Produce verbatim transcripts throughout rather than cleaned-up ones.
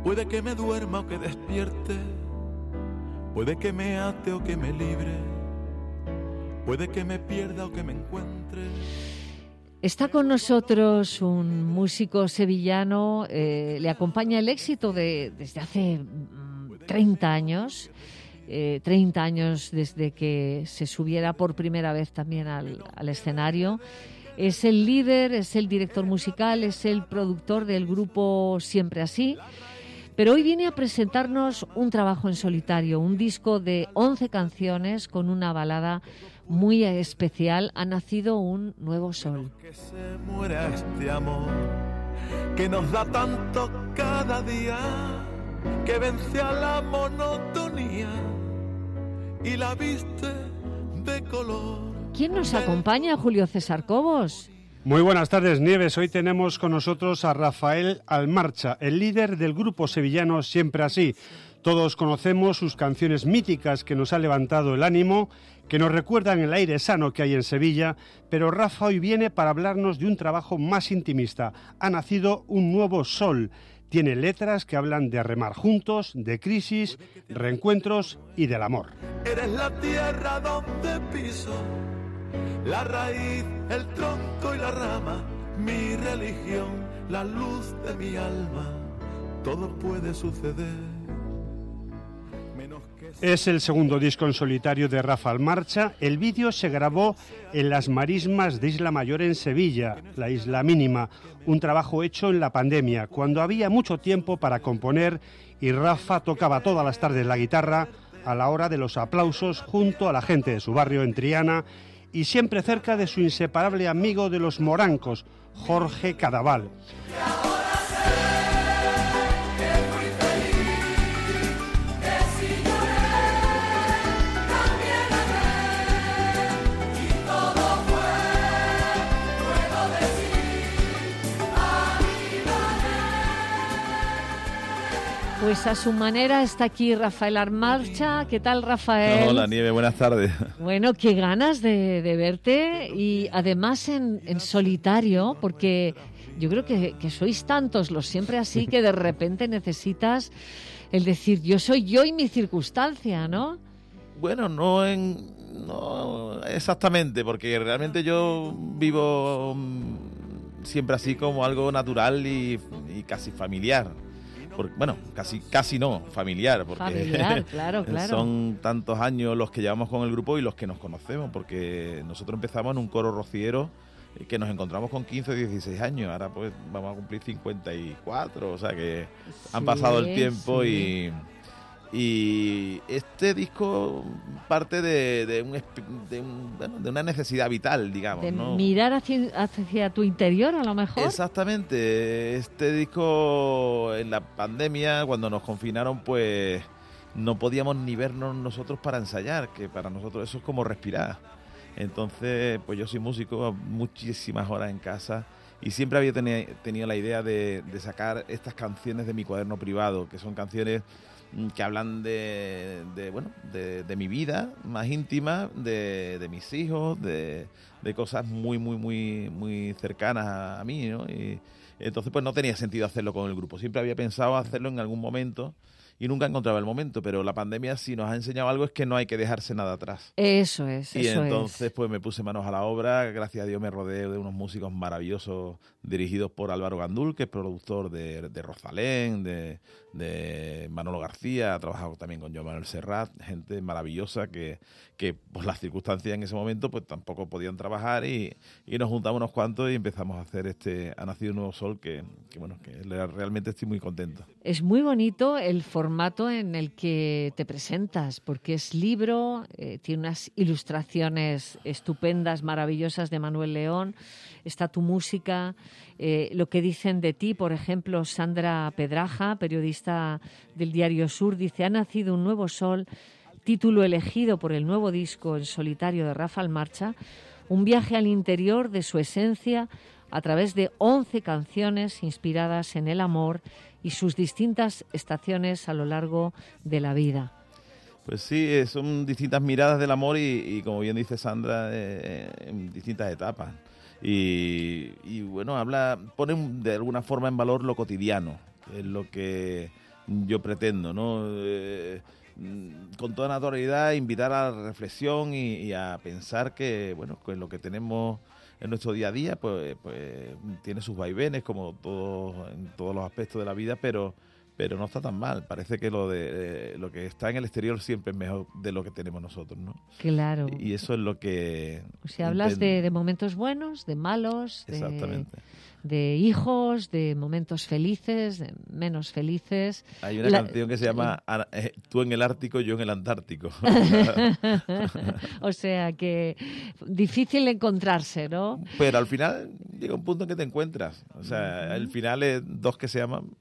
Puede que me duerma o que despierte, puede que me ate o que me libre, puede que me pierda o que me encuentre. Está con nosotros un músico sevillano, eh, le acompaña el éxito de, desde hace mm, treinta años, eh, treinta años desde que se subiera por primera vez también al, al escenario. Es el líder, es el director musical, es el productor del grupo Siempre Así. Pero hoy viene a presentarnos un trabajo en solitario, un disco de once canciones con una balada muy especial. Ha nacido un nuevo sol. Que se muera este amor que nos da tanto cada día, que vence a la monotonía y la viste de color. ¿Quién nos acompaña? Julio César Cobos. Muy buenas tardes, Nieves. Hoy tenemos con nosotros a Rafael Almarcha, el líder del grupo sevillano Siempre Así. Todos conocemos sus canciones míticas que nos han levantado el ánimo, que nos recuerdan el aire sano que hay en Sevilla, pero Rafa hoy viene para hablarnos de un trabajo más intimista. Ha nacido un nuevo sol. Tiene letras que hablan de remar juntos, de crisis, reencuentros y del amor. Eres la tierra donde piso, la raíz, el tronco y la rama, mi religión, la luz de mi alma. Todo puede suceder. Menos que... Es el segundo disco en solitario de Rafa Almarcha. El vídeo se grabó en las marismas de Isla Mayor en Sevilla, la Isla Mínima, un trabajo hecho en la pandemia, cuando había mucho tiempo para componer y Rafa tocaba todas las tardes la guitarra a la hora de los aplausos junto a la gente de su barrio en Triana y siempre cerca de su inseparable amigo de los morancos, Jorge Cadaval. Pues a su manera está aquí Rafael Almarcha. ¿Qué tal, Rafael? Hola, Nieve, buenas tardes. Bueno, qué ganas de, de verte y además en, en solitario, porque yo creo que, que sois tantos los Siempre Así que de repente necesitas el decir yo soy yo y mi circunstancia, ¿no? Bueno, no en no exactamente, porque realmente yo vivo siempre así como algo natural y, y casi familiar. Porque, bueno, casi casi no, familiar, porque familiar, claro, claro. Son tantos años los que llevamos con el grupo y los que nos conocemos, porque nosotros empezamos en un coro rociero que nos encontramos con quince o dieciséis años, ahora pues vamos a cumplir cincuenta y cuatro, o sea que sí, han pasado el tiempo sí. y... Y este disco parte de, de, un, de, un, bueno, de una necesidad vital, digamos. De ¿no? mirar hacia, hacia tu interior, a lo mejor. Exactamente. Este disco, en la pandemia, cuando nos confinaron, pues no podíamos ni vernos nosotros para ensayar, que para nosotros eso es como respirar. Entonces, pues yo soy músico, muchísimas horas en casa, y siempre había teni- tenido la idea de, de sacar estas canciones de mi cuaderno privado, que son canciones que hablan de, de bueno de, de mi vida más íntima, de, de mis hijos, de, de cosas muy muy muy muy cercanas a, a mí, ¿no? Y entonces pues no tenía sentido hacerlo con el grupo. Siempre había pensado hacerlo en algún momento y nunca encontraba el momento, pero la pandemia si nos ha enseñado algo es que no hay que dejarse nada atrás. Eso es, y eso entonces es. pues me puse manos a la obra, gracias a Dios me rodeé de unos músicos maravillosos dirigidos por Álvaro Gandul, que es productor de, de Rosalén, de, de Manolo García, ha trabajado también con Joan Manuel Serrat, gente maravillosa que, que por las circunstancias en ese momento pues tampoco podían trabajar y, y nos juntamos unos cuantos y empezamos a hacer este Ha Nacido un Nuevo Sol, que, que bueno, que realmente estoy muy contento. Es muy bonito el formato en el que te presentas, porque es libro, eh, tiene unas ilustraciones estupendas, maravillosas de Manuel León, está tu música, eh, lo que dicen de ti, por ejemplo, Sandra Pedraja, periodista del Diario Sur, dice: ha nacido un nuevo sol, título elegido por el nuevo disco en solitario de Rafa Almarcha, un viaje al interior de su esencia a través de once canciones inspiradas en el amor y sus distintas estaciones a lo largo de la vida. Pues sí, son distintas miradas del amor y, y como bien dice Sandra, eh, en distintas etapas. Y, y bueno, habla, pone de alguna forma en valor lo cotidiano, que es lo que yo pretendo, ¿no? Eh, con toda naturalidad invitar a la reflexión y, y a pensar que, bueno, que lo que tenemos en nuestro día a día, pues, pues tiene sus vaivenes, como todo, en todos los aspectos de la vida, pero pero no está tan mal. Parece que lo de eh, lo que está en el exterior siempre es mejor de lo que tenemos nosotros, ¿no? Claro. Y eso es lo que... O sea, hablas de, de momentos buenos, de malos, de, Exactamente. de hijos, de momentos felices, de menos felices. Hay una La... canción que se llama eh, Tú en el Ártico, yo en el Antártico. O sea, que difícil encontrarse, ¿no? Pero al final llega un punto en que te encuentras. O sea, uh-huh. Al final es dos que se aman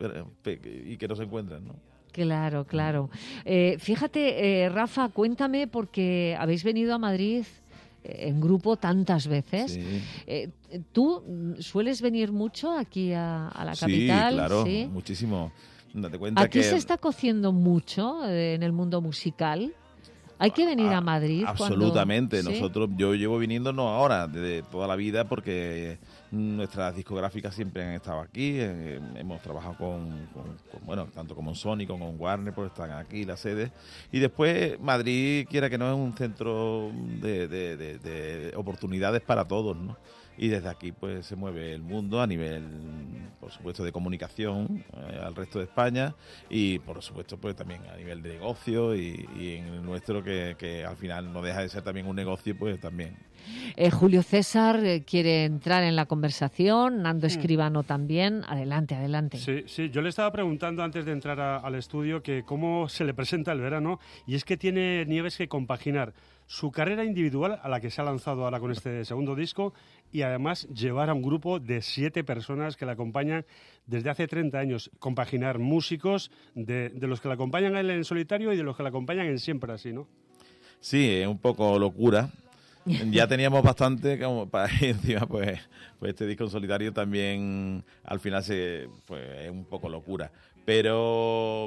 y que no se encuentran, ¿no? Claro, claro. Eh, fíjate, eh, Rafa, cuéntame, porque habéis venido a Madrid eh, en grupo tantas veces. Sí. Eh, ¿Tú sueles venir mucho aquí a, a la capital? Sí, claro, ¿sí? Muchísimo. Date cuenta ¿Aquí que... se está cociendo mucho eh, en el mundo musical? ¿Hay que venir a Madrid? Absolutamente. Cuando... Nosotros, yo llevo viniendo no ahora, desde toda la vida, porque nuestras discográficas siempre han estado aquí. Eh, hemos trabajado con, con, con, bueno, tanto como Sony como con Warner, pues están aquí las sedes. Y después Madrid, quiera que no, es un centro de, de, de, de oportunidades para todos, ¿no? Y desde aquí pues se mueve el mundo a nivel, por supuesto, de comunicación eh, al resto de España y, por supuesto, pues también a nivel de negocio y, y en el nuestro que, que al final no deja de ser también un negocio, pues también. Eh, Julio César eh, quiere entrar en la conversación, Nando Escribano también. Adelante, adelante. Sí, sí, yo le estaba preguntando antes de entrar a, al estudio que cómo se le presenta el verano, y es que tiene Nieves que compaginar su carrera individual, a la que se ha lanzado ahora con este segundo disco, y además llevar a un grupo de siete personas que le acompañan desde hace treinta años, compaginar músicos de, de los que le acompañan a él en solitario y de los que le acompañan en Siempre Así, ¿no? Sí, es un poco locura. Ya teníamos bastante como para ir encima, pues, pues este disco en solitario también al final se, pues, es un poco locura. Pero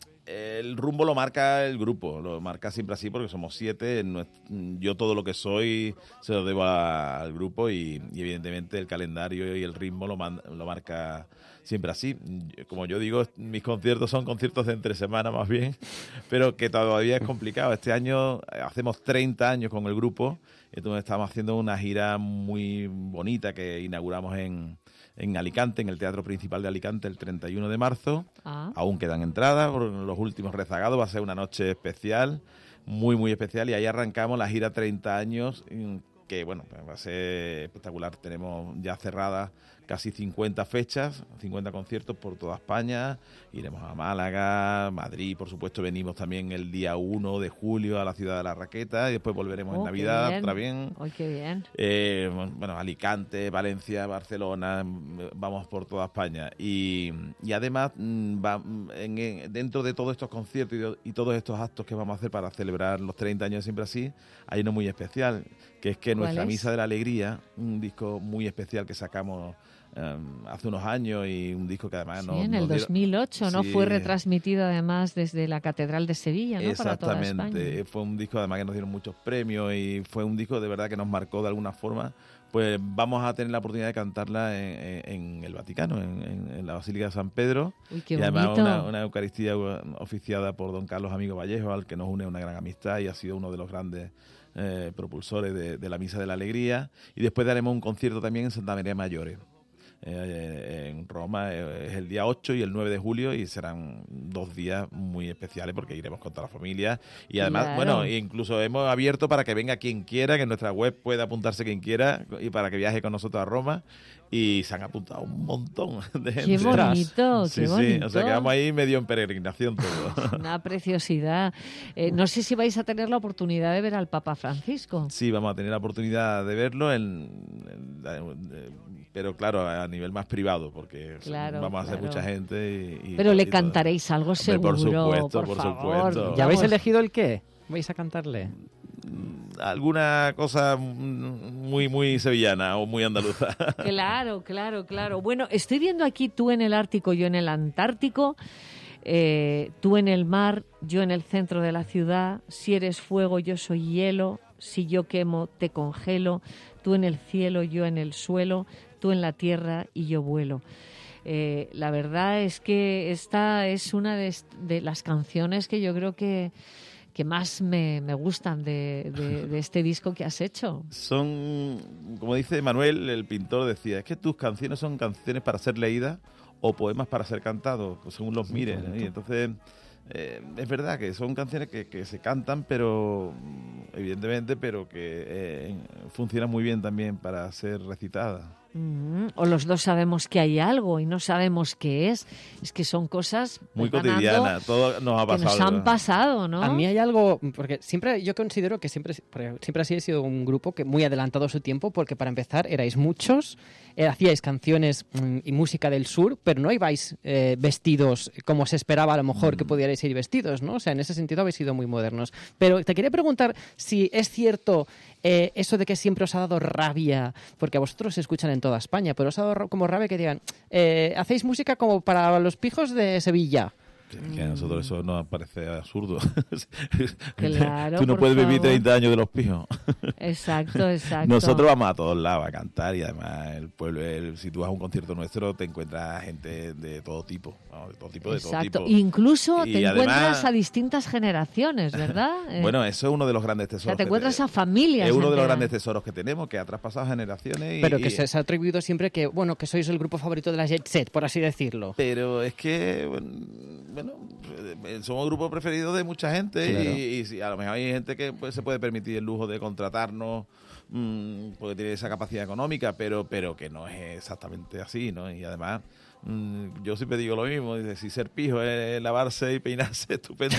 el rumbo lo marca el grupo, lo marca Siempre Así porque somos siete. Yo todo lo que soy se lo debo a, al grupo y, y evidentemente el calendario y el ritmo lo, man, lo marca Siempre Así. Como yo digo, mis conciertos son conciertos de entre semana más bien, pero que todavía es complicado. Este año hacemos treinta años con el grupo, entonces estamos haciendo una gira muy bonita que inauguramos en, en Alicante, en el Teatro Principal de Alicante, el treinta y uno de marzo. Ah. Aún quedan entradas por los últimos rezagados, va a ser una noche especial, muy, muy especial, y ahí arrancamos la gira treinta años, que bueno, va a ser espectacular. Tenemos ya cerradas casi cincuenta fechas, cincuenta conciertos por toda España. Iremos a Málaga, Madrid, por supuesto, venimos también el día uno de julio a la ciudad de La Raqueta y después volveremos oh, en Navidad, otra bien. Oh, qué bien. Eh, bueno, Alicante, Valencia, Barcelona, vamos por toda España. Y, y además, va, en, en, dentro de todos estos conciertos y, y todos estos actos que vamos a hacer para celebrar los treinta años de Siempre Así, hay uno muy especial, que es que nuestra es? Misa de la Alegría, un disco muy especial que sacamos Um, hace unos años y un disco que además sí, nos, en el nos dos mil ocho, ¿no? Sí. Fue retransmitido además desde la Catedral de Sevilla, ¿no? Para toda España. Exactamente, fue un disco además que nos dieron muchos premios y fue un disco de verdad que nos marcó de alguna forma. Pues vamos a tener la oportunidad de cantarla en, en, en el Vaticano, en, en, en la Basílica de San Pedro. Uy, qué y además bonito. Una, una Eucaristía oficiada por don Carlos Amigo Vallejo, al que nos une una gran amistad y ha sido uno de los grandes eh, propulsores de, de la Misa de la Alegría. Y después daremos un concierto también en Santa María Mayores. Eh, en Roma eh, es el día ocho y el nueve de julio y serán dos días muy especiales porque iremos con toda la familia y además, claro. bueno, incluso hemos abierto para que venga quien quiera, que en nuestra web pueda apuntarse quien quiera y para que viaje con nosotros a Roma y se han apuntado un montón de gente. ¡Qué bonito! Sí, qué sí, bonito. o sea que vamos ahí medio en peregrinación todo. Una preciosidad. Eh, no sé si vais a tener la oportunidad de ver al Papa Francisco. Sí, vamos a tener la oportunidad de verlo, en, en, en, pero claro, a nivel más privado, porque claro, vamos a ser claro. mucha gente. Y, y pero le y cantaréis algo Hombre, seguro, por supuesto, por, por favor. supuesto. ¿Ya habéis elegido el qué? ¿Vais a cantarle? Alguna cosa muy, muy sevillana o muy andaluza. Claro, claro, claro. Bueno, estoy viendo aquí tú en el Ártico, yo en el Antártico, eh, tú en el mar, yo en el centro de la ciudad, si eres fuego, yo soy hielo, si yo quemo, te congelo, tú en el cielo, yo en el suelo, tú en la tierra y yo vuelo. Eh, la verdad es que esta es una de, de las canciones que yo creo que, que más me, me gustan de, de, de este disco que has hecho. Son, como dice Manuel, el pintor decía, es que tus canciones son canciones para ser leídas o poemas para ser cantados, pues según los mires, ¿no? Y entonces eh, es verdad que son canciones que, que se cantan, pero evidentemente, pero que eh, funcionan muy bien también para ser recitadas. Mm, o los dos sabemos que hay algo y no sabemos qué es. Es que son cosas muy cotidianas, todo nos ha pasado. Que nos han pasado, ¿no? A mí hay algo, porque siempre yo considero que siempre, siempre así he sido un grupo que muy adelantado a su tiempo, porque para empezar erais muchos, eh, hacíais canciones mm, y música del sur, pero no ibais eh, vestidos como se esperaba a lo mejor mm. que pudierais ir vestidos, ¿no? O sea, en ese sentido habéis sido muy modernos. Pero te quería preguntar si es cierto eh, eso de que siempre os ha dado rabia, porque a vosotros se escuchan en toda España, pero os ha dado como rabia que digan, eh, hacéis música como para los pijos de Sevilla. Que a nosotros eso nos parece absurdo. Claro, tú no puedes favor. vivir treinta años de los pijos. Exacto, exacto. Nosotros vamos a todos lados a cantar y además el pueblo, el, si tú vas a un concierto nuestro te encuentras gente de todo tipo, ¿no? de todo tipo, de exacto. todo tipo. Incluso y te además, encuentras a distintas generaciones, ¿verdad? Bueno, eso es uno de los grandes tesoros. O sea, te encuentras te, a familias. Es uno de los enteras. grandes tesoros que tenemos, que ha traspasado generaciones. Y, pero que y, se, se ha atribuido siempre que, bueno, que sois el grupo favorito de la Jet Set, por así decirlo. Pero es que, bueno, somos el grupo preferido de mucha gente. Claro. y, y a lo mejor hay gente que pues, se puede permitir el lujo de contratarnos mmm, porque tiene esa capacidad económica, pero pero que no es exactamente así, ¿no? Y además mmm, yo siempre digo lo mismo, dice, si ser pijo es lavarse y peinarse, estupendo.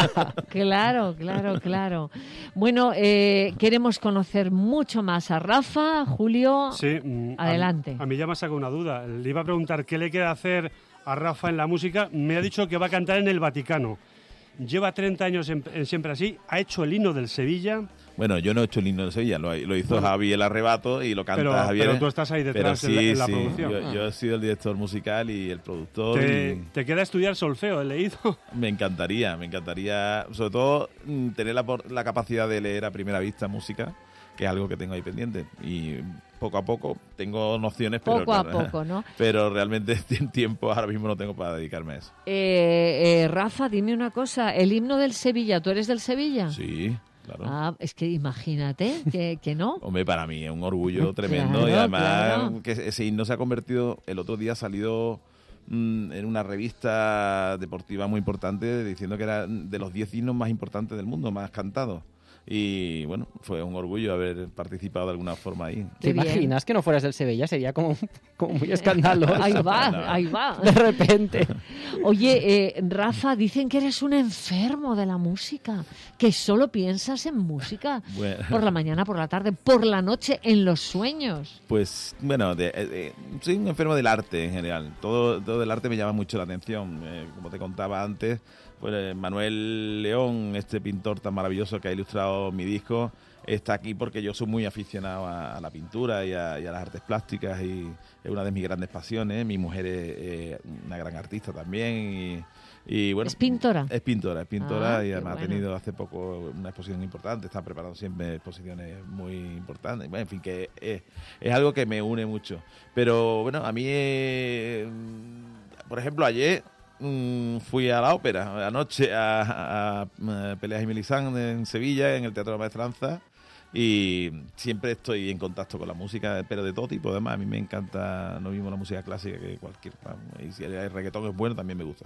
Claro, claro, claro. Bueno, eh, queremos conocer mucho más a Rafa. Julio, sí, adelante. A, a mí ya me ha sacado una duda. Le iba a preguntar qué le queda hacer a Rafa en la música. Me ha dicho que va a cantar en el Vaticano. Lleva treinta años en, en Siempre Así, ha hecho el himno del Sevilla. Bueno, yo no he hecho el himno del Sevilla, lo, lo hizo bueno, Javi El Arrebato y lo canta pero, Javier. Pero tú estás ahí detrás sí, en, la, en la sí, producción. Yo, yo he sido el director musical y el productor. ¿Te, y... ¿te queda estudiar solfeo, he leído? Me encantaría, me encantaría, sobre todo tener la, la capacidad de leer a primera vista música, que es algo que tengo ahí pendiente. Y poco a poco tengo nociones, pero, poco a poco, ¿no? Pero realmente en tiempo ahora mismo no tengo para dedicarme a eso. Eh, eh, Rafa, dime una cosa, el himno del Sevilla, ¿tú eres del Sevilla? Sí, claro. Ah, es que imagínate que, que no. Hombre, para mí es un orgullo tremendo. Claro, y además claro. que ese himno se ha convertido, el otro día ha salido mmm, en una revista deportiva muy importante diciendo que era de los diez himnos más importantes del mundo, más cantados. Y bueno, fue un orgullo haber participado de alguna forma ahí. ¿Te imaginas que no fueras del Sevilla? Sería como, como muy escandaloso. Ahí va, no. ahí va. De repente. Oye, eh, Rafa, dicen que eres un enfermo de la música, que solo piensas en música. Bueno. Por la mañana, por la tarde, por la noche, en los sueños. Pues, bueno, de, de, soy un enfermo del arte en general. Todo, todo el arte me llama mucho la atención. Eh, como te contaba antes, pues Manuel León, este pintor tan maravilloso que ha ilustrado mi disco, está aquí porque yo soy muy aficionado a, a la pintura y a, y a las artes plásticas y es una de mis grandes pasiones. Mi mujer es eh, una gran artista también y, y bueno, ¿Es pintora? Es pintora, es pintora ah, y además bueno. ha tenido hace poco una exposición importante, está preparando siempre exposiciones muy importantes. Bueno, en fin, que es, es algo que me une mucho. Pero bueno, a mí, eh, por ejemplo, ayer fui a la ópera anoche a, a, a Peleas y Melisán en Sevilla, en el Teatro de la Maestranza, y siempre estoy en contacto con la música, pero de todo tipo. Además, a mí me encanta no mismo la música clásica que cualquier, y si el reggaetón es bueno también me gusta.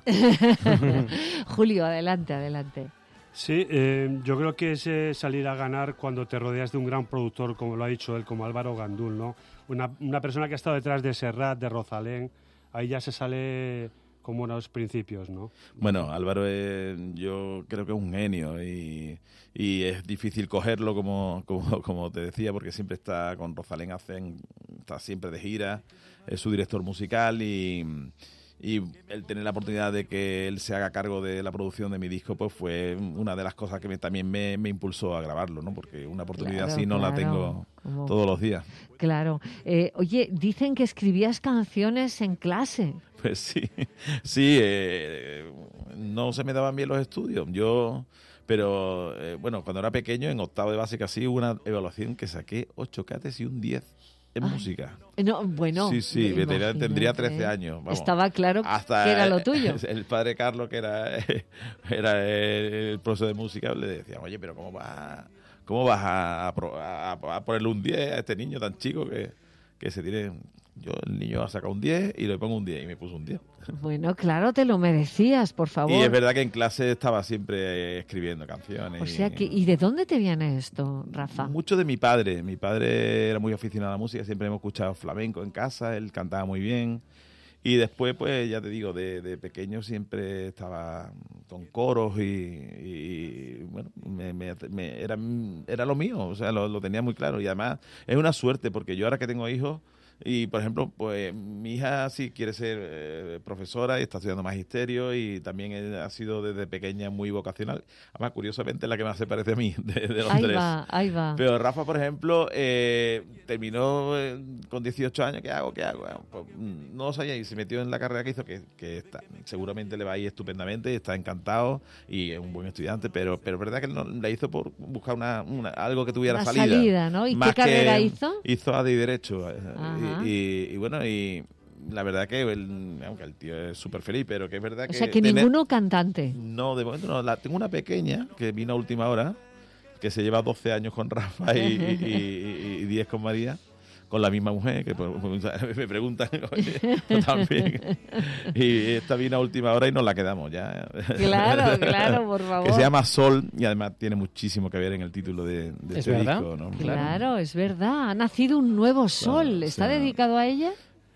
Julio, adelante, adelante. Sí, eh, yo creo que es eh, salir a ganar cuando te rodeas de un gran productor, como lo ha dicho él, como Álvaro Gandul, ¿no? Una, una persona que ha estado detrás de Serrat, de Rosalén, ahí ya se sale con buenos principios, ¿no? Bueno, Álvaro es, yo creo que es un genio y, y es difícil cogerlo, como, como, como te decía, porque siempre está con Rosalén, hacen, está siempre de gira, es su director musical y, y el tener la oportunidad de que él se haga cargo de la producción de mi disco, pues fue una de las cosas que me, también me, me impulsó a grabarlo, ¿no? Porque una oportunidad claro, así no claro. la tengo Como... todos los días. Claro. Eh, oye, dicen que escribías canciones en clase. Pues sí, sí, eh, no se me daban bien los estudios, yo, pero eh, bueno, cuando era pequeño, en octavo de básica, sí, hubo una evaluación que saqué ocho cates y un diez en Ay, música. No, bueno, Sí, sí, imagínate. tendría, tendría trece años. Vamos. Estaba claro Hasta que era lo tuyo. El padre Carlos, que era, era el, el profesor de música, le decía, oye, pero ¿cómo vas, cómo vas a, a, a, a ponerle un diez a este niño tan chico que, que se tiene... Yo, el niño ha sacado un diez y le pongo un diez y me puso un diez. Bueno, claro, te lo merecías, por favor. Y es verdad que en clase estaba siempre escribiendo canciones. O sea, que, ¿y de dónde te viene esto, Rafa? Mucho de mi padre. Mi padre era muy aficionado a la música, siempre hemos escuchado flamenco en casa, él cantaba muy bien. Y después, pues ya te digo, de, de pequeño siempre estaba con coros y, y bueno, me, me, me, era, era lo mío, o sea, lo, lo tenía muy claro. Y además es una suerte porque yo ahora que tengo hijos, y por ejemplo, pues mi hija sí quiere ser eh, profesora y está estudiando magisterio y también él ha sido desde pequeña muy vocacional. Además, curiosamente, es la que más se parece a mí de, de los Ahí tres. va, ahí va. Pero Rafa, por ejemplo, eh, terminó eh, con dieciocho años. ¿Qué hago? ¿Qué hago? Bueno, pues, no lo sabía y se metió en la carrera que hizo, que, que está, seguramente le va a ir estupendamente y está encantado y es un buen estudiante, pero pero es verdad que él no, la hizo por buscar una, una algo que tuviera Una salida. salida, ¿no? ¿Y Más qué carrera que- hizo? Hizo A D y Derecho. eh, Ajá. Y, y- y bueno, y la verdad que el, aunque el tío es súper feliz, pero que es verdad O que... sea, que tener- ninguno cantante. No, de momento no. La, tengo una pequeña que vino a última hora, que se lleva doce años con Rafa y, y, y- y diez con María, con la misma mujer, que pues, me preguntan, oye, yo también. Y esta vino a última hora y nos la quedamos ya. Claro, claro, por favor. Que se llama Sol y además tiene muchísimo que ver en el título de, de Es este verdad. disco, ¿no? Claro, es verdad. Ha nacido un nuevo sol. ¿Está sí. dedicado a ella?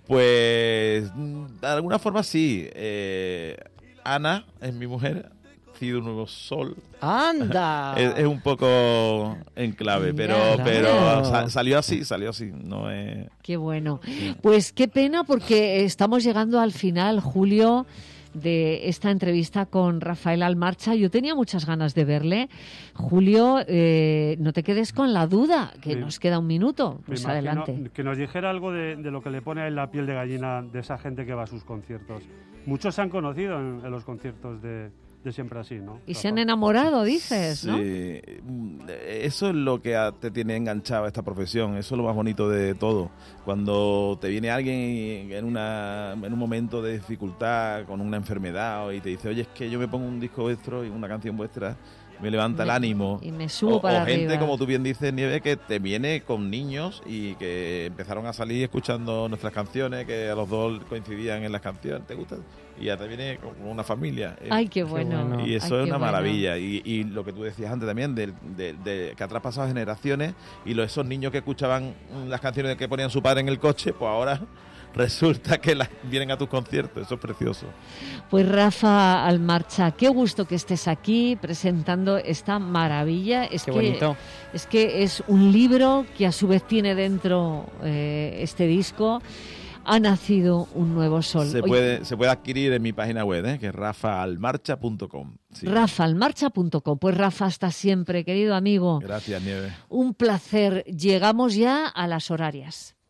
Pues mm, de alguna forma sí. Eh, Ana es mi mujer, ha sido un nuevo sol. ¡Anda! Es, es un poco en clave, pero, Claro. pero sa- salió así, salió así. No es... Qué bueno. Pues qué pena porque estamos llegando al final, Julio, de esta entrevista con Rafael Almarcha. Yo tenía muchas ganas de verle. Julio, eh, no te quedes con la duda, que Sí. nos queda un minuto. Me Pues imagino adelante. que nos dijera algo de, de lo que le pone a él la piel de gallina de esa gente que va a sus conciertos. Muchos se han conocido en, en los conciertos de, de Siempre Así, ¿no? Y se han Rafa? enamorado, dices, ¿no? Sí, mm, eso es lo que a- te tiene enganchado a esta profesión, eso es lo más bonito de todo. Cuando te viene alguien en, una, en un momento de dificultad, con una enfermedad, y te dice, oye, es que yo me pongo un disco vuestro y una canción vuestra, me levanta el Me- ánimo. y me subo o, para o gente, arriba. como tú bien dices, Nieve, que te viene con niños y que empezaron a salir escuchando nuestras canciones, que a los dos coincidían en las canciones, ¿te gusta? Y ya te viene con una familia. Ay, qué bueno. bueno. Y eso Ay, es qué una bueno. maravilla. Y, y lo que tú decías antes también, del- de, de que ha traspasado generaciones y los, esos niños que escuchaban las canciones que ponían su padre en el coche, pues ahora resulta que las, vienen a tus conciertos. Eso es precioso. Pues Rafa Almarcha, qué gusto que estés aquí presentando esta maravilla. Es Qué que, bonito. Es que es un libro que a su vez tiene dentro eh, este disco. Ha nacido un nuevo sol. Se Oye, puede, se puede adquirir en mi página web, ¿eh? que es rafa almarcha punto com. Sí. rafa almarcha punto com. Pues Rafa, hasta siempre, querido amigo. Gracias, Nieves. Un placer. Llegamos ya a las horarias.